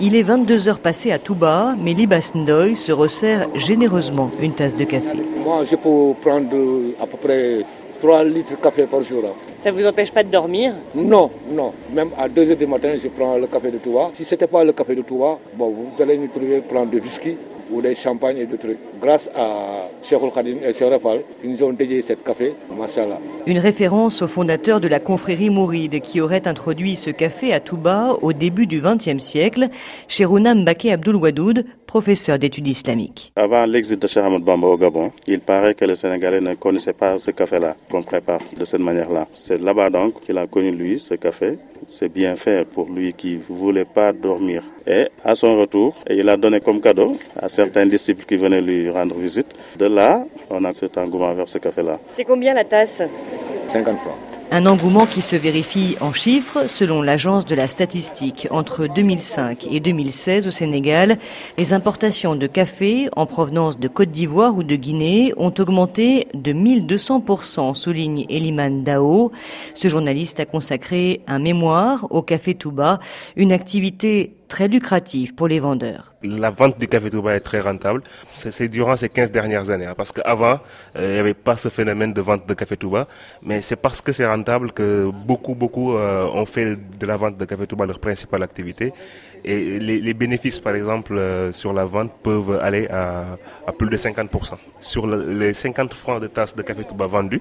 Il est 22 heures passées à Touba, mais Libas Ndoye se resserre généreusement une tasse de café. Moi, je peux prendre à peu près 3 litres de café par jour. Ça ne vous empêche pas de dormir? Non. Même à 2 heures du matin, je prends le café de Touba. Si ce n'était pas le café de Touba, vous allez nous trouver prendre des whisky ou des champagnes et des trucs. Grâce à Cheikhoul Khadim et Cheikh Rafal, ils nous ont dédié ce café, machallah. Une référence au fondateur de la confrérie mouride qui aurait introduit ce café à Touba au début du XXe siècle, Cheikhouna Mbacké Abdoul Wadoud, professeur d'études islamiques. Avant l'exil de Cheikh Ahmadou Bamba au Gabon, il paraît que les Sénégalais ne connaissaient pas ce café-là qu'on prépare de cette manière-là. C'est là-bas donc qu'il a connu lui ce café. C'est bien fait pour lui qui ne voulait pas dormir. Et à son retour, il a donné comme cadeau à certains disciples qui venaient lui rendre visite. De là, on a cet engouement vers ce café-là. C'est combien la tasse? 50 francs. Un engouement qui se vérifie en chiffres. Selon l'agence de la statistique, entre 2005 et 2016 au Sénégal, les importations de café en provenance de Côte d'Ivoire ou de Guinée ont augmenté de 1200%, souligne Eliman Dao. Ce journaliste a consacré un mémoire au Café Touba, une activité très lucrative pour les vendeurs. La vente du Café Touba est très rentable. C'est durant ces 15 dernières années. Parce qu'avant, il n'y avait pas ce phénomène de vente de Café Touba. Mais c'est parce que c'est rentable que beaucoup ont fait de la vente de Café Touba leur principale activité. Et les bénéfices, par exemple, sur la vente peuvent aller à plus de 50%. Sur les 50 francs de tasse de Café Touba vendus,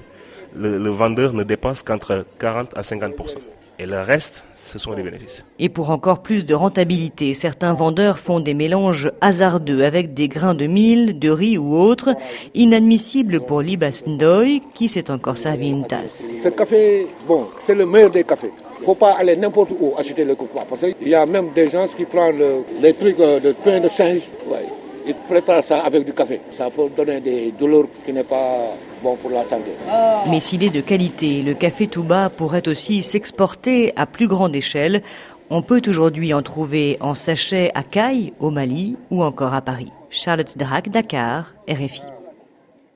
le vendeur ne dépense qu'entre 40 à 50%. Et le reste, ce sont les bénéfices. Et pour encore plus de rentabilité, certains vendeurs font des mélanges hasardeux avec des grains de mil, de riz ou autres, inadmissibles pour Libas Ndoye, qui s'est encore servi une tasse. Ce café, c'est le meilleur des cafés. Il ne faut pas aller n'importe où acheter le coca. Parce qu'il y a même des gens qui prennent les trucs de pain de singe. Ouais. Ils préparent ça avec du café. Ça peut donner des douleurs qui n'est pas bon pour la santé. Mais s'il est de qualité, le café Touba pourrait aussi s'exporter à plus grande échelle. On peut aujourd'hui en trouver en sachet à Caille, au Mali, ou encore à Paris. Charlotte Drac, Dakar, RFI.